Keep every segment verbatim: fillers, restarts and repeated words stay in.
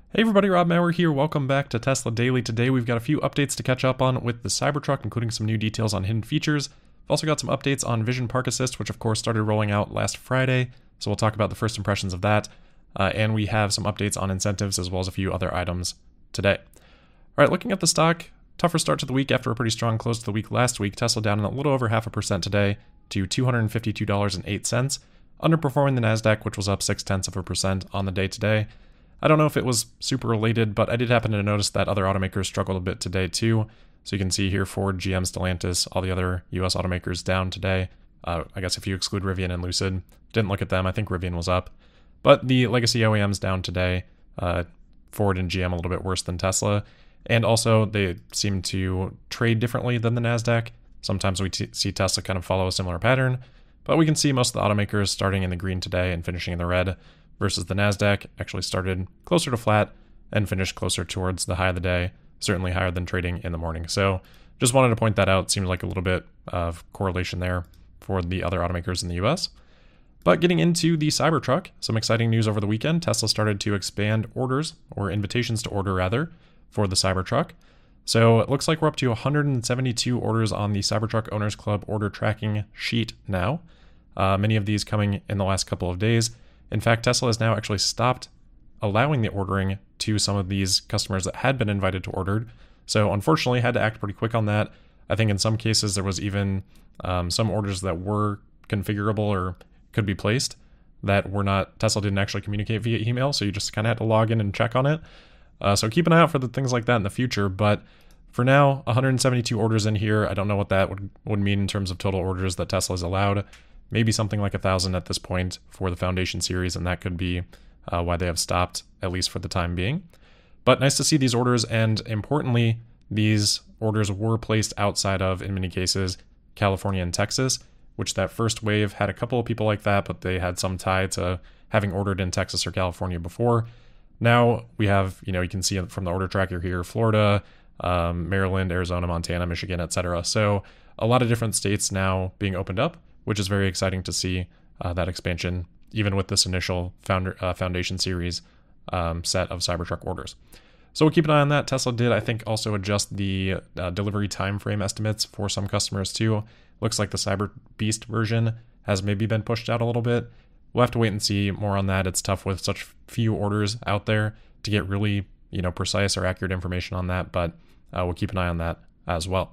Hey everybody, Rob Maurer here. Welcome back to Tesla Daily. Today we've got a few updates to catch up on with the Cybertruck, including some new details on hidden features. We've also got some updates on Vision Park Assist, which of course started rolling out last Friday, so we'll talk about the first impressions of that. Uh, and we have some updates on incentives as well as a few other items today. All right, looking at the stock, tougher start to the week after a pretty strong close to the week last week. Tesla down a little over half a percent today to two hundred fifty-two dollars and eight cents, underperforming the NASDAQ, which was up six tenths of a percent on the day today. I don't know if it was super related, but I did happen to notice that other automakers struggled a bit today too. So you can see here Ford, G M, Stellantis, all the other U S automakers down today. Uh, I guess if you exclude Rivian and Lucid, didn't look at them. I think Rivian was up. But the legacy O E Ms down today. Uh, Ford and G M a little bit worse than Tesla. And also they seem to trade differently than the NASDAQ. Sometimes we t- see Tesla kind of follow a similar pattern. But we can see most of the automakers starting in the green today and finishing in the red, versus the NASDAQ actually started closer to flat and finished closer towards the high of the day, certainly higher than trading in the morning. So just wanted to point that out. Seems like a little bit of correlation there for the other automakers in the U S. But getting into the Cybertruck, some exciting news over the weekend. Tesla started to expand orders, or invitations to order rather, for the Cybertruck. So it looks like we're up to one hundred seventy-two orders on the Cybertruck Owners Club order tracking sheet now. Uh, many of these coming in the last couple of days. In fact, Tesla has now actually stopped allowing the ordering to some of these customers that had been invited to order. So unfortunately, had to act pretty quick on that. I think in some cases there was even um, some orders that were configurable or could be placed that were not, Tesla didn't actually communicate via email, so you just kind of had to log in and check on it. Uh, so keep an eye out for the things like that in the future. But for now, one hundred seventy-two orders in here. I don't know what that would, would mean in terms of total orders that Tesla's allowed. Maybe something like a thousand at this point for the Foundation series, and that could be uh, why they have stopped, at least for the time being. But nice to see these orders, and importantly, these orders were placed outside of, in many cases, California and Texas, which that first wave had a couple of people like that, but they had some tie to having ordered in Texas or California before. Now we have, you know, you can see from the order tracker here, Florida, um, Maryland, Arizona, Montana, Michigan, et cetera. So a lot of different states now being opened up, which is very exciting to see uh, that expansion, even with this initial founder, uh, Foundation series um, set of Cybertruck orders. So we'll keep an eye on that. Tesla did, I think, also adjust the uh, delivery time frame estimates for some customers too. Looks like the Cyber Beast version has maybe been pushed out a little bit. We'll have to wait and see more on that. It's tough with such few orders out there to get really, you know, precise or accurate information on that, but uh, we'll keep an eye on that as well.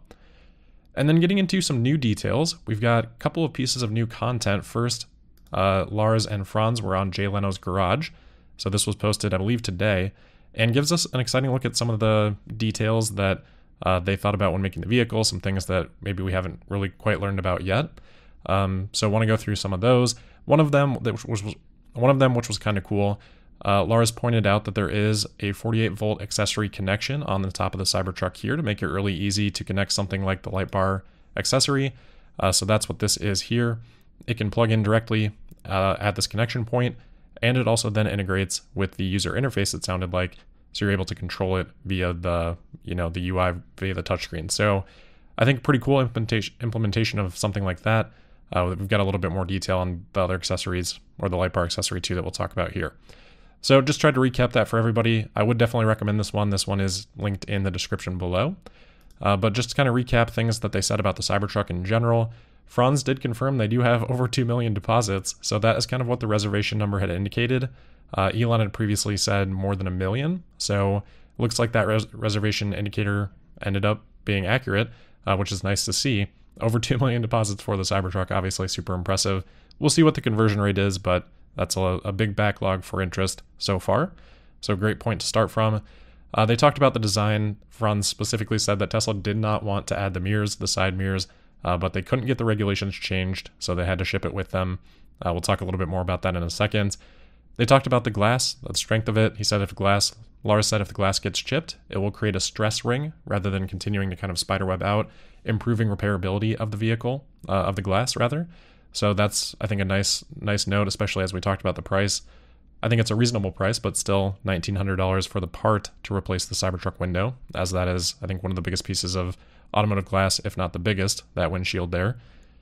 And then getting into some new details, we've got a couple of pieces of new content. First, uh, Lars and Franz were on Jay Leno's Garage. So this was posted, I believe, today, and gives us an exciting look at some of the details that uh, they thought about when making the vehicle, some things that maybe we haven't really quite learned about yet. Um, so I want to go through some of those. One of them, which was one of them, which was kind of cool. Uh, Lars pointed out that there is a forty-eight volt accessory connection on the top of the Cybertruck here to make it really easy to connect something like the light bar accessory. Uh, so that's what this is here. It can plug in directly uh, at this connection point, and it also then integrates with the user interface, it sounded like, so you're able to control it via the, you know, the U I via the touchscreen. So I think pretty cool implementation implementation of something like that. Uh, we've got a little bit more detail on the other accessories, or the light bar accessory too, that we'll talk about here. So just tried to recap that for everybody. I would definitely recommend this one. This one is linked in the description below. Uh, but just to kind of recap things that they said about the Cybertruck in general, Franz did confirm they do have over two million deposits. So that is kind of what the reservation number had indicated. Uh, Elon had previously said more than a million. So it looks like that res- reservation indicator ended up being accurate, uh, which is nice to see. Over two million deposits for the Cybertruck, obviously super impressive. We'll see what the conversion rate is, but that's a, a big backlog for interest so far. So great point to start from. Uh, they talked about the design. Franz specifically said that Tesla did not want to add the mirrors, the side mirrors, uh, but they couldn't get the regulations changed, so they had to ship it with them. Uh, we'll talk a little bit more about that in a second. They talked about the glass, the strength of it. He said if glass, Lars said if the glass gets chipped, it will create a stress ring rather than continuing to kind of spiderweb out, improving repairability of the vehicle, uh, of the glass rather. So that's, I think, a nice nice note, especially as we talked about the price. I think it's a reasonable price, but still nineteen hundred dollars for the part to replace the Cybertruck window, as that is, I think, one of the biggest pieces of automotive glass, if not the biggest, that windshield there.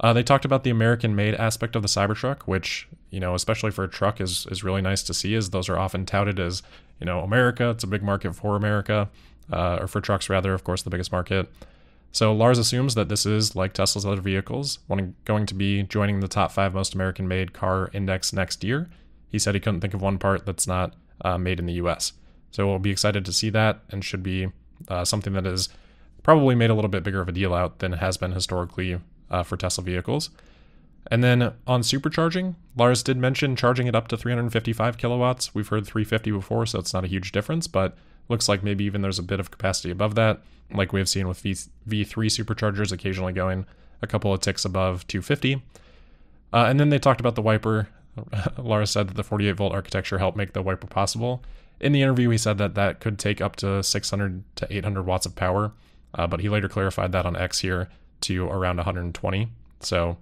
Uh, they talked about the American-made aspect of the Cybertruck, which, you know, especially for a truck is, is really nice to see, as those are often touted as, you know, America, it's a big market for America, uh, or for trucks rather, of course, the biggest market. So Lars assumes that this is, like Tesla's other vehicles, wanting, going to be joining the top five most American-made car index next year. He said he couldn't think of one part that's not uh, made in the U S. So we'll be excited to see that, and should be uh, something that is probably made a little bit bigger of a deal out than it has been historically uh, for Tesla vehicles. And then on supercharging, Lars did mention charging it up to three hundred fifty-five kilowatts. We've heard three hundred fifty before, so it's not a huge difference, but looks like maybe even there's a bit of capacity above that, like we have seen with v- V3 superchargers occasionally going a couple of ticks above two hundred fifty. Uh, and then they talked about the wiper. Lars said that the forty-eight volt architecture helped make the wiper possible. In the interview, he said that that could take up to six hundred to eight hundred watts of power, uh, but he later clarified that on X here to around one hundred twenty. So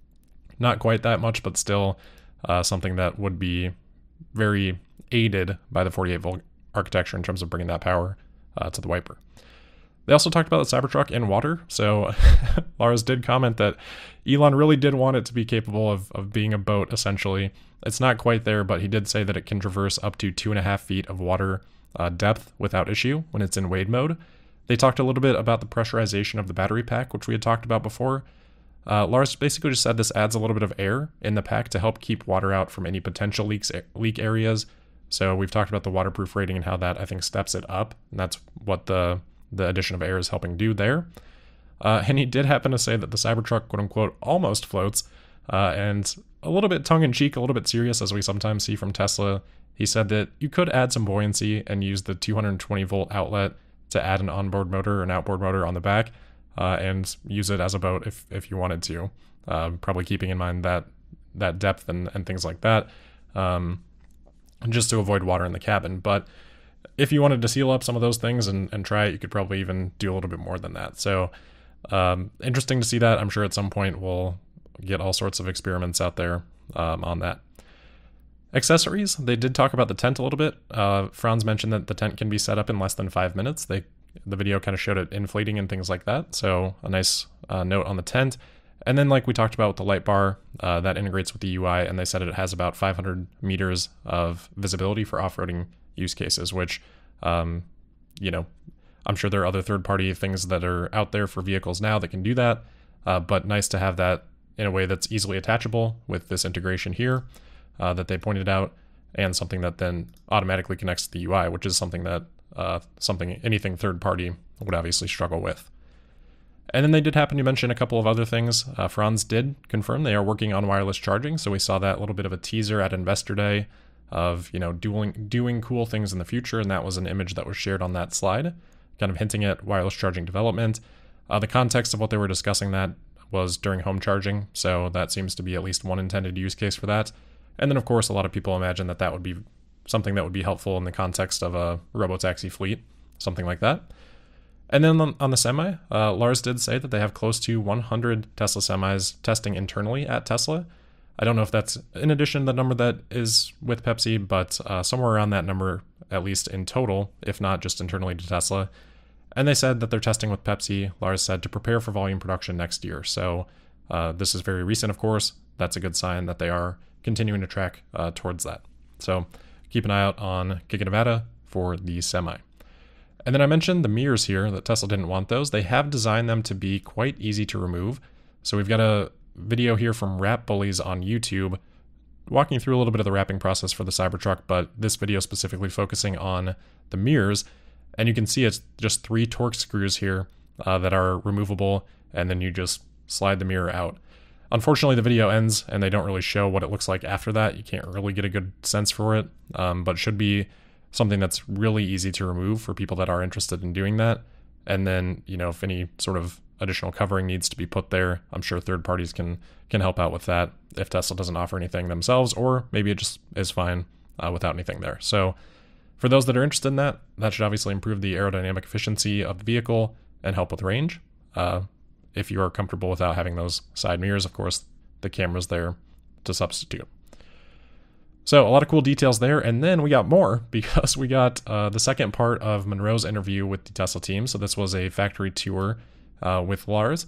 not quite that much, but still uh, something that would be very aided by the forty-eight volt architecture in terms of bringing that power uh, to the wiper. They also talked about the Cybertruck in water. So Lars did comment that Elon really did want it to be capable of, of being a boat, essentially. It's not quite there, but he did say that it can traverse up to two and a half feet of water uh, depth without issue when it's in wade mode. They talked a little bit about the pressurization of the battery pack, which we had talked about before. Uh, Lars basically just said this adds a little bit of air in the pack to help keep water out from any potential leaks, leak areas. So we've talked about the waterproof rating and how that, I think, steps it up. And that's what the, the addition of air is helping do there. Uh, and he did happen to say that the Cybertruck, quote unquote, almost floats. Uh, and a little bit tongue-in-cheek, a little bit serious, as we sometimes see from Tesla, he said that you could add some buoyancy and use the two hundred twenty volt outlet to add an onboard motor or an outboard motor on the back, uh, and use it as a boat if, if you wanted to. Uh, probably keeping in mind that that depth and, and things like that, um, just to avoid water in the cabin. But if you wanted to seal up some of those things and, and try it, you could probably even do a little bit more than that. So um, interesting to see that. I'm sure at some point we'll get all sorts of experiments out there um, on that. Accessories, they did talk about the tent a little bit. Uh, Franz mentioned that the tent can be set up in less than five minutes. They The video kind of showed it inflating and things like that. So a nice uh, note on the tent. And then like we talked about with the light bar, uh, that integrates with the U I, and they said it has about five hundred meters of visibility for off-roading use cases, which, um, you know, I'm sure there are other third-party things that are out there for vehicles now that can do that, uh, but nice to have that in a way that's easily attachable with this integration here uh, that they pointed out, and something that then automatically connects to the U I, which is something that uh, something anything third-party would obviously struggle with. And then they did happen to mention a couple of other things. Uh, Franz did confirm they are working on wireless charging, so we saw that little bit of a teaser at Investor Day of, you know, doing, doing cool things in the future, and that was an image that was shared on that slide, kind of hinting at wireless charging development. Uh, the context of what they were discussing that was during home charging, so that seems to be at least one intended use case for that. And then, of course, a lot of people imagine that that would be something that would be helpful in the context of a robotaxi fleet, something like that. And then on, on the Semi, uh, Lars did say that they have close to one hundred Tesla Semis testing internally at Tesla. I don't know if that's in addition to the number that is with Pepsi, but uh, somewhere around that number, at least in total, if not just internally to Tesla. And they said that they're testing with Pepsi, Lars said, to prepare for volume production next year. So uh, this is very recent, of course. That's a good sign that they are continuing to track uh, towards that. So keep an eye out on Giga Nevada for the Semi. And then I mentioned the mirrors here, that Tesla didn't want those. They have designed them to be quite easy to remove. So we've got a video here from Wrap Bullies on YouTube walking through a little bit of the wrapping process for the Cybertruck, but this video specifically focusing on the mirrors. And you can see it's just three Torx screws here uh, that are removable, and then you just slide the mirror out. Unfortunately, the video ends and they don't really show what it looks like after that. You can't really get a good sense for it, um, but should be something that's really easy to remove for people that are interested in doing that. And then, you know, if any sort of additional covering needs to be put there, I'm sure third parties can can help out with that if Tesla doesn't offer anything themselves, or maybe it just is fine uh, without anything there. So for those that are interested in that, that should obviously improve the aerodynamic efficiency of the vehicle and help with range. Uh, if you are comfortable without having those side mirrors, of course, the camera's there to substitute. So a lot of cool details there. And then we got more, because we got uh, the second part of Monroe's interview with the Tesla team. So this was a factory tour uh, with Lars.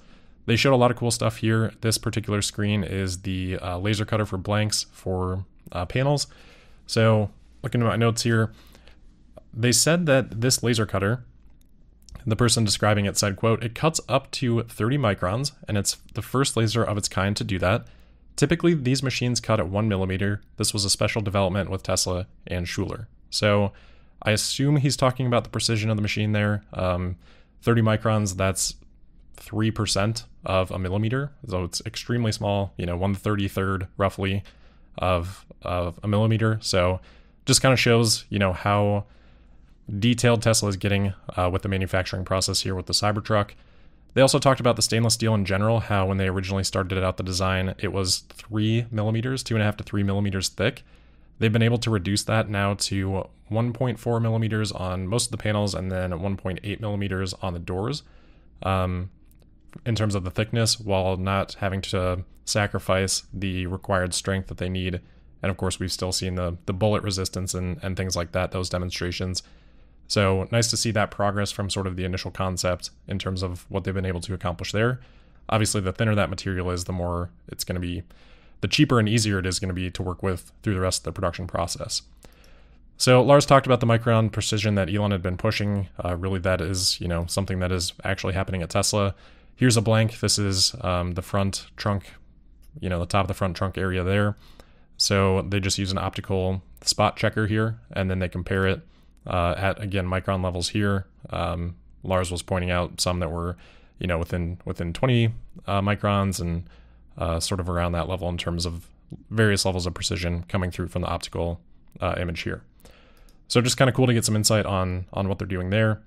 They showed a lot of cool stuff here. This particular screen is the uh, laser cutter for blanks for uh, panels. So looking at my notes here, they said that this laser cutter, the person describing it said, quote, "It cuts up to thirty microns, and it's the first laser of its kind to do that. Typically, these machines cut at one millimeter. This was a special development with Tesla and Schuler." So I assume he's talking about the precision of the machine there. Um, thirty microns, that's three percent of a millimeter. So it's extremely small, you know, one thirty-third roughly of, of a millimeter. So just kind of shows, you know, how detailed Tesla is getting uh, with the manufacturing process here with the Cybertruck. They also talked about the stainless steel in general, how when they originally started out the design, it was three millimeters, two and a half to three millimeters thick. They've been able to reduce that now to one point four millimeters on most of the panels and then one point eight millimeters on the doors um, in terms of the thickness, while not having to sacrifice the required strength that they need. And of course, we've still seen the, the bullet resistance and, and things like that, those demonstrations. So nice to see that progress from sort of the initial concept in terms of what they've been able to accomplish there. Obviously, the thinner that material is, the more it's going to be, the cheaper and easier it is going to be to work with through the rest of the production process. So Lars talked about the micron precision that Elon had been pushing. Uh, really, that is, you know, something that is actually happening at Tesla. Here's a blank. This is um, the front trunk, you know, the top of the front trunk area there. So they just use an optical spot checker here, and then they compare it Uh, at, again, micron levels here. Um, Lars was pointing out some that were, you know, within within twenty uh, microns and uh, sort of around that level in terms of various levels of precision coming through from the optical uh, image here. So just kind of cool to get some insight on on what they're doing there.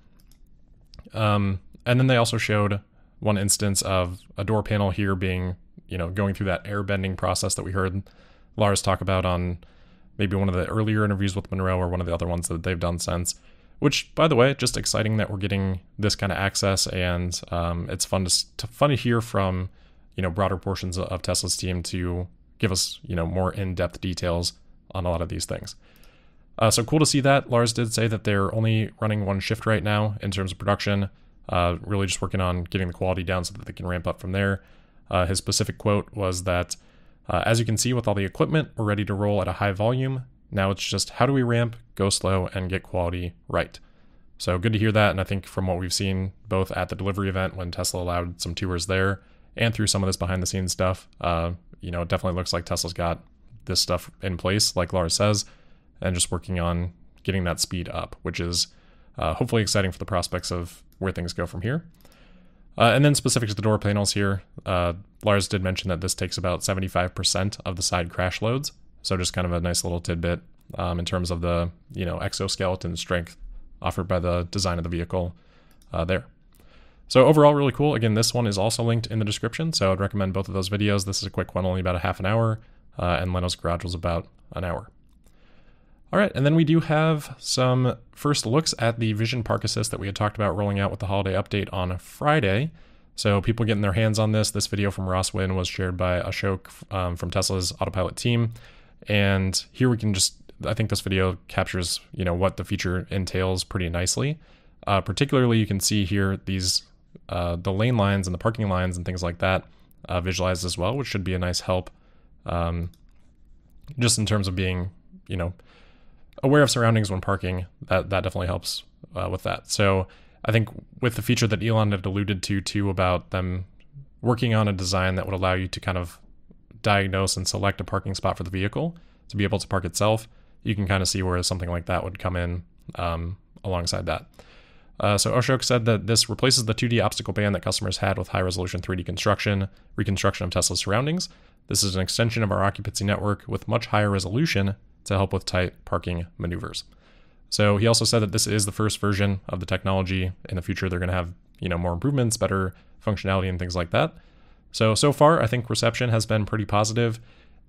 Um, and then they also showed one instance of a door panel here being, you know, going through that air bending process that we heard Lars talk about on maybe one of the earlier interviews with Monroe or one of the other ones that they've done since, which, by the way, just exciting that we're getting this kind of access, and um, it's fun to, to fun to hear from, you know, broader portions of Tesla's team to give us, you know, more in-depth details on a lot of these things. Uh, so cool to see that. Lars did say that they're only running one shift right now in terms of production, uh, really just working on getting the quality down so that they can ramp up from there. Uh, his specific quote was that, Uh, as you can see with all the equipment, we're ready to roll at a high volume. Now it's just how do we ramp, go slow, and get quality right. So good to hear that, and I think from what we've seen both at the delivery event when Tesla allowed some tours there and through some of this behind-the-scenes stuff, uh, you know, it definitely looks like Tesla's got this stuff in place, like Lars says, and just working on getting that speed up, which is uh, hopefully exciting for the prospects of where things go from here. Uh, and then specific to the door panels here, uh, Lars did mention that this takes about seventy-five percent of the side crash loads. So just kind of a nice little tidbit um, in terms of the, you know, exoskeleton strength offered by the design of the vehicle uh, there. So overall, really cool. Again, this one is also linked in the description, so I'd recommend both of those videos. This is a quick one, only about a half an hour, uh, and Leno's Garage was about an hour. All right, and then we do have some first looks at the Vision Park Assist that we had talked about rolling out with the holiday update on Friday. So people getting their hands on this. This video from Ross Wynn was shared by Ashok um, from Tesla's Autopilot team. And here we can just, I think this video captures, you know, what the feature entails pretty nicely. Uh, particularly, you can see here these, uh, the lane lines and the parking lines and things like that uh, visualized as well, which should be a nice help um, just in terms of being, you know, aware of surroundings when parking. That that definitely helps uh, with that. So I think with the feature that Elon had alluded to too about them working on a design that would allow you to kind of diagnose and select a parking spot for the vehicle to be able to park itself, you can kind of see where something like that would come in um, alongside that. Uh, so Ashok said that this replaces the two D obstacle band that customers had with high-resolution three D construction, reconstruction of Tesla's surroundings. This is an extension of our occupancy network with much higher resolution to help with tight parking maneuvers. So he also said that this is the first version of the technology. In the future, they're going to have, you know, more improvements, better functionality and things like that. So, so far, I think reception has been pretty positive.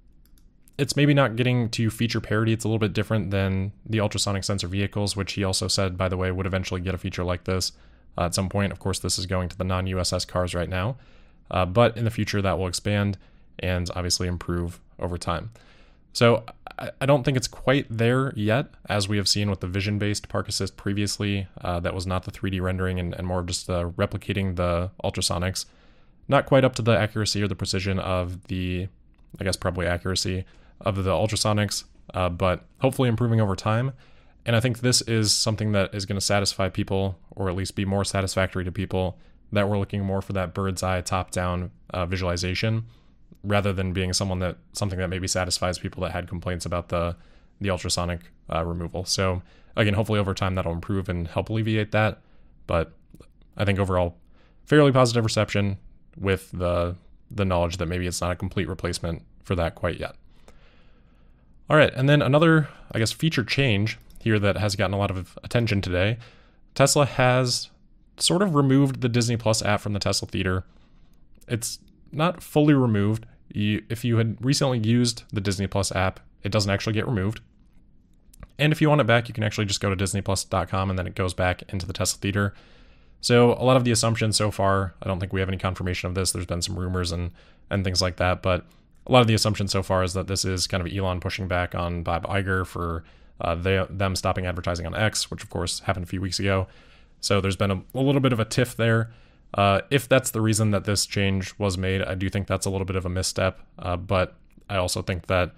It's maybe not getting to feature parity. It's a little bit different than the ultrasonic sensor vehicles, which he also said, by the way, would eventually get a feature like this uh, at some point. Of course, this is going to the non-U S S cars right now, uh, but in the future that will expand and obviously improve over time. So I don't think it's quite there yet, as we have seen with the vision-based Park Assist previously. Uh, that was not the three D rendering and, and more just uh, replicating the ultrasonics. not quite up to the accuracy or the precision of the, I guess probably accuracy of the ultrasonics, uh, but hopefully improving over time. And I think this is something that is going to satisfy people, or at least be more satisfactory to people that were looking more for that bird's eye top-down uh, visualization, rather than being someone that something that maybe satisfies people that had complaints about the the ultrasonic uh, removal. So again, hopefully over time that'll improve and help alleviate that. But I think overall, fairly positive reception with the the knowledge that maybe it's not a complete replacement for that quite yet. All right, and then another, I guess, feature change here that has gotten a lot of attention today. Tesla has sort of removed the Disney Plus app from the Tesla Theater. It's not fully removed. You, if you had recently used the Disney Plus app, it doesn't actually get removed. And if you want it back, you can actually just go to disney plus dot com and then it goes back into the Tesla Theater. So a lot of the assumptions so far, I don't think we have any confirmation of this. There's been some rumors and, and things like that, but a lot of the assumptions so far is that this is kind of Elon pushing back on Bob Iger for uh, they, them stopping advertising on X, which of course happened a few weeks ago. So there's been a, a little bit of a tiff there. Uh, if that's the reason that this change was made, I do think that's a little bit of a misstep. Uh, but I also think that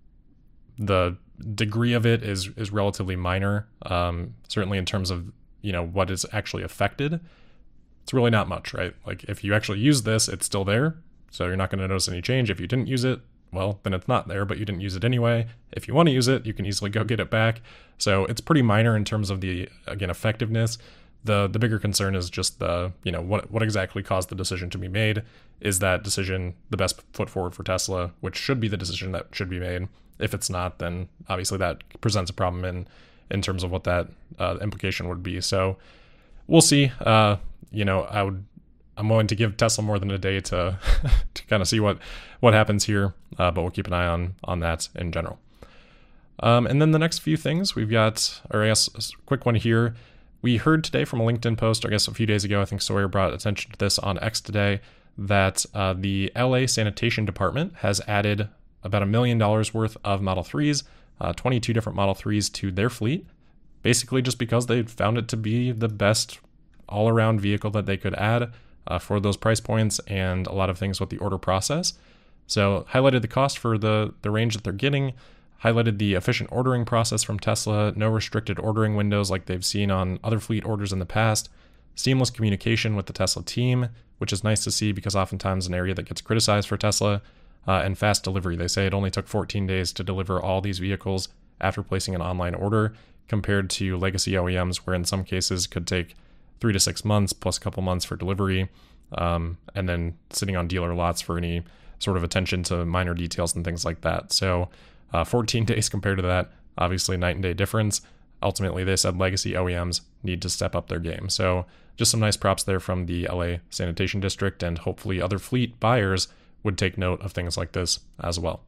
the degree of it is is relatively minor. Um, certainly in terms of, you know, what is actually affected, it's really not much, right? Like if you actually use this, it's still there. So you're not going to notice any change. If you didn't use it, well, then it's not there, but you didn't use it anyway. If you want to use it, you can easily go get it back. So it's pretty minor in terms of the, again, effectiveness. The the bigger concern is just the, you know, what what exactly caused the decision to be made. Is that decision the best foot forward for Tesla, which should be the decision that should be made? If it's not, then obviously that presents a problem in, in terms of what that uh, implication would be. So we'll see. Uh, you know, I would, I'm willing to give Tesla more than a day to to kind of see what, what happens here, uh, but we'll keep an eye on, on that in general. Um, and then the next few things we've got, or I guess a quick one here. We heard today from a LinkedIn post, I guess a few days ago, I think Sawyer brought attention to this on X today, that uh, the L A Sanitation Department has added about a million dollars worth of Model threes, uh, twenty-two different Model threes to their fleet, basically just because they found it to be the best all-around vehicle that they could add uh, for those price points and a lot of things with the order process. So highlighted the cost for the, the range that they're getting, highlighted the efficient ordering process from Tesla, no restricted ordering windows like they've seen on other fleet orders in the past, seamless communication with the Tesla team, which is nice to see because oftentimes an area that gets criticized for Tesla, uh, and fast delivery. They say it only took fourteen days to deliver all these vehicles after placing an online order, compared to legacy O E Ms where in some cases could take three to six months plus a couple months for delivery, um, and then sitting on dealer lots for any sort of attention to minor details and things like that. So uh, fourteen days compared to that, obviously night and day difference. Ultimately, they said legacy O E Ms need to step up their game. So just some nice props there from the L A Sanitation District, and hopefully other fleet buyers would take note of things like this as well.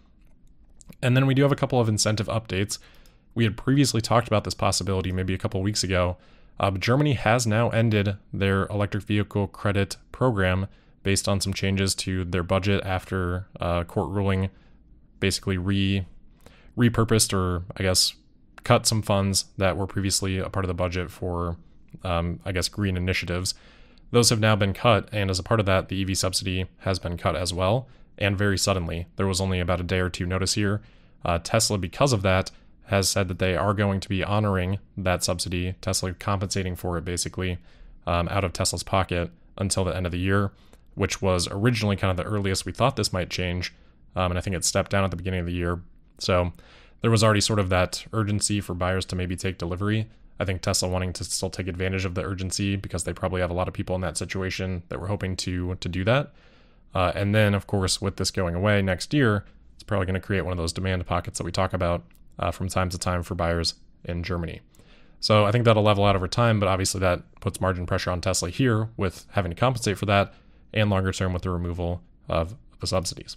And then we do have a couple of incentive updates. We had previously talked about this possibility maybe a couple of weeks ago. Uh, but Germany has now ended their electric vehicle credit program based on some changes to their budget after a court ruling basically re repurposed, or I guess cut some funds that were previously a part of the budget for, um, I guess, green initiatives. Those have now been cut, and as a part of that, the E V subsidy has been cut as well, and very suddenly. There was only about a day or two notice here. Uh, Tesla, because of that, has said that they are going to be honoring that subsidy, Tesla compensating for it basically um, out of Tesla's pocket until the end of the year, which was originally kind of the earliest we thought this might change, um, and I think it stepped down at the beginning of the year. So there was already sort of that urgency for buyers to maybe take delivery. I think Tesla wanting to still take advantage of the urgency because they probably have a lot of people in that situation that were hoping to to do that. Uh, and then, of course, with this going away next year, it's probably going to create one of those demand pockets that we talk about uh, from time to time for buyers in Germany. So I think that'll level out over time, but obviously that puts margin pressure on Tesla here with having to compensate for that, and longer term with the removal of the subsidies.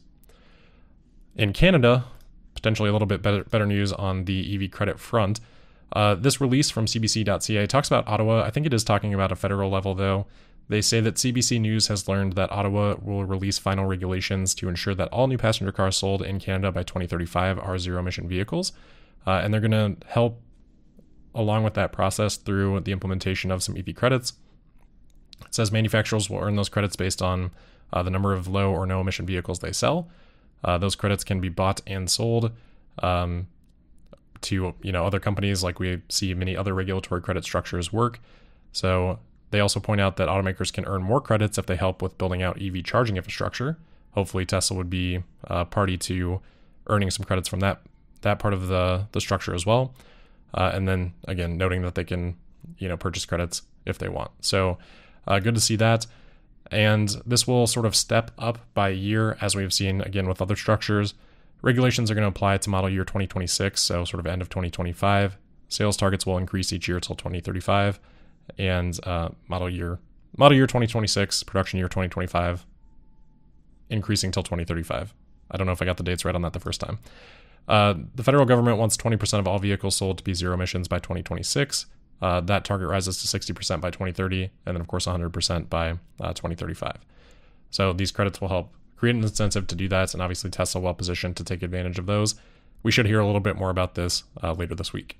In Canada, potentially a little bit better, better news on the E V credit front. Uh, this release from C B C dot C A talks about Ottawa. I think it is talking about a federal level, though. They say that C B C News has learned that Ottawa will release final regulations to ensure that all new passenger cars sold in Canada by twenty thirty-five are zero-emission vehicles. Uh, and they're going to help along with that process through the implementation of some E V credits. It says manufacturers will earn those credits based on uh, the number of low or no emission vehicles they sell. Uh, those credits can be bought and sold um, to you know other companies, like we see many other regulatory credit structures work. So they also point out that automakers can earn more credits if they help with building out E V charging infrastructure. Hopefully Tesla would be uh, party to earning some credits from that that part of the, the structure as well. Uh, and then again, noting that they can you know purchase credits if they want. So uh, good to see that. And this will sort of step up by year, as we've seen again with other structures. Regulations are going to apply to model year twenty twenty-six, so sort of end of twenty twenty-five. Sales targets will increase each year till twenty thirty-five, and uh, model year model year twenty twenty-six, production year twenty twenty-five, increasing till twenty thirty-five. I don't know if I got the dates right on that the first time. Uh, the federal government wants twenty percent of all vehicles sold to be zero emissions by twenty twenty-six. Uh, that target rises to sixty percent by twenty thirty, and then of course one hundred percent by uh, twenty thirty-five. So these credits will help create an incentive to do that, and obviously Tesla well positioned to take advantage of those. We should hear a little bit more about this uh, later this week.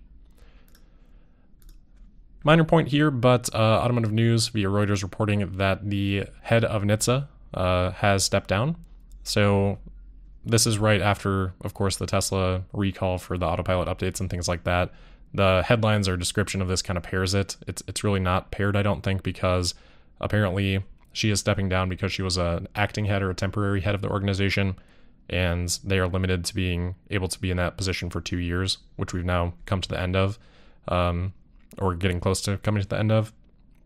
Minor point here, but uh, automotive news via Reuters reporting that the head of N H T S A uh, has stepped down. So this is right after, of course, the Tesla recall for the autopilot updates and things like that. The headlines or description of this kind of pairs it. It's it's really not paired, I don't think, because apparently she is stepping down because she was an acting head or a temporary head of the organization, and they are limited to being able to be in that position for two years, which we've now come to the end of, um, or getting close to coming to the end of.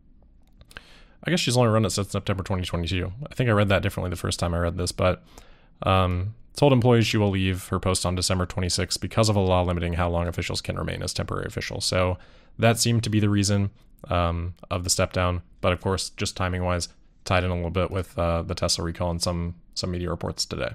I guess she's only run it since September twenty twenty-two. I think I read that differently the first time I read this, but um, told employees she will leave her post on December twenty-sixth because of a law limiting how long officials can remain as temporary officials. So that seemed to be the reason um, of the step down, but of course, just timing wise, tied in a little bit with uh, the Tesla recall and some some media reports today.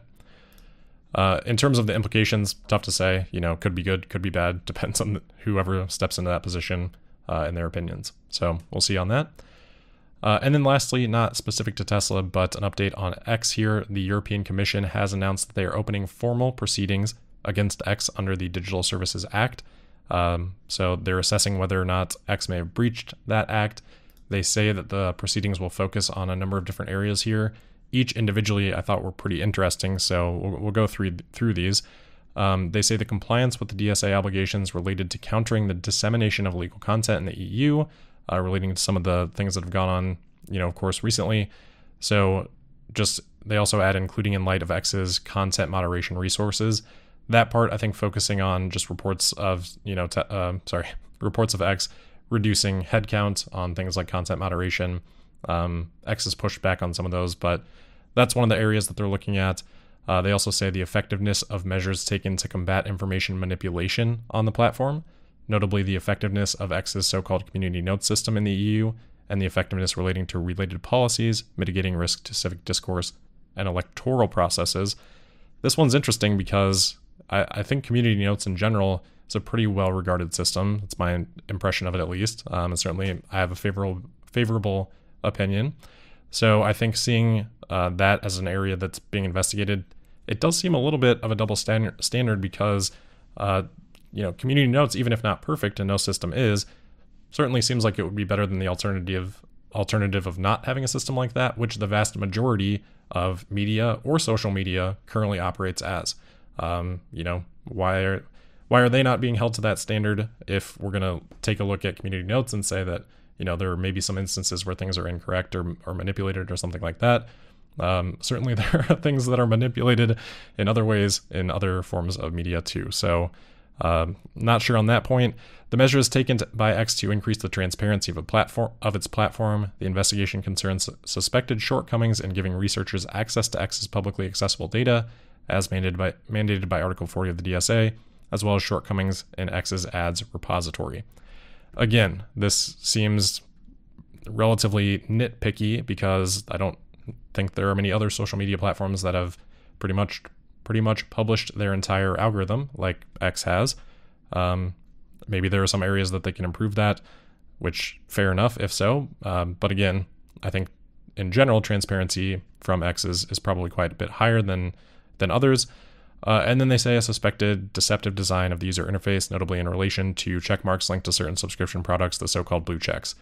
Uh, in terms of the implications, tough to say. You know, could be good, could be bad. Depends on whoever steps into that position uh, and their opinions. So we'll see on that. Uh, and then lastly, not specific to Tesla, but an update on X here. The European Commission has announced that they are opening formal proceedings against X under the Digital Services Act. Um, so they're assessing whether or not X may have breached that act. They say that the proceedings will focus on a number of different areas here. Each individually I thought were pretty interesting, so we'll, we'll go through, through these. Um, they say the compliance with the D S A obligations related to countering the dissemination of illegal content in the E U, uh, relating to some of the things that have gone on, you know, of course, recently. So just, they also add including in light of X's content moderation resources. That part, I think, focusing on just reports of, you know, te- uh, sorry, reports of X reducing headcount on things like content moderation. Um, X has pushed back on some of those, but that's one of the areas that they're looking at. Uh, they also say the effectiveness of measures taken to combat information manipulation on the platform, notably the effectiveness of X's so-called community notes system in the E U, and the effectiveness relating to related policies, mitigating risk to civic discourse, and electoral processes. This one's interesting because I, I think community notes in general is a pretty well-regarded system. It's my impression of it, at least. Um, and certainly I have a favorable favorable opinion. So I think seeing uh, that as an area that's being investigated, it does seem a little bit of a double standard, standard because, uh, you know, community notes, even if not perfect, and no system is, certainly seems like it would be better than the alternative alternative of not having a system like that, which the vast majority of media or social media currently operates as. Um, you know, why are why are they not being held to that standard if we're going to take a look at community notes and say that, you know, there may be some instances where things are incorrect or, or manipulated or something like that. Um, certainly there are things that are manipulated in other ways in other forms of media too. So um, not sure on that point. The measures taken by X to increase the transparency of a platform of its platform. The investigation concerns suspected shortcomings in giving researchers access to X's publicly accessible data, as mandated by mandated by Article forty of the D S A, as well as shortcomings in X's ads repository. Again, this seems relatively nitpicky because I don't think there are many other social media platforms that have pretty much pretty much published their entire algorithm like X has. Um, maybe there are some areas that they can improve that, which fair enough if so. Um, but again, I think in general transparency from X is, is probably quite a bit higher than than others. Uh, and then they say a suspected deceptive design of the user interface, notably in relation to check marks linked to certain subscription products, the so-called blue checks.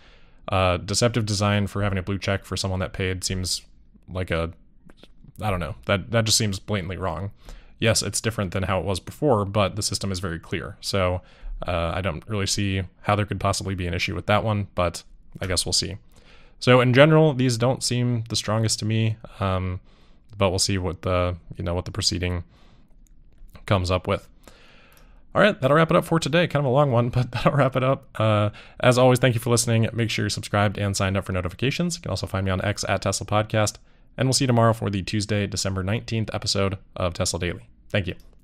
Uh, deceptive design for having a blue check for someone that paid seems like a, I don't know, that, that just seems blatantly wrong. Yes, it's different than how it was before, but the system is very clear. So uh, I don't really see how there could possibly be an issue with that one, but I guess we'll see. So in general, these don't seem the strongest to me, um, but we'll see what the, you know, what the proceeding comes up with. All right, that'll wrap it up for today. Kind of a long one, but that'll wrap it up. Uh, as always, thank you for listening. Make sure you're subscribed and signed up for notifications. You can also find me on X at Tesla Podcast. And we'll see you tomorrow for the Tuesday, December nineteenth episode of Tesla Daily. Thank you.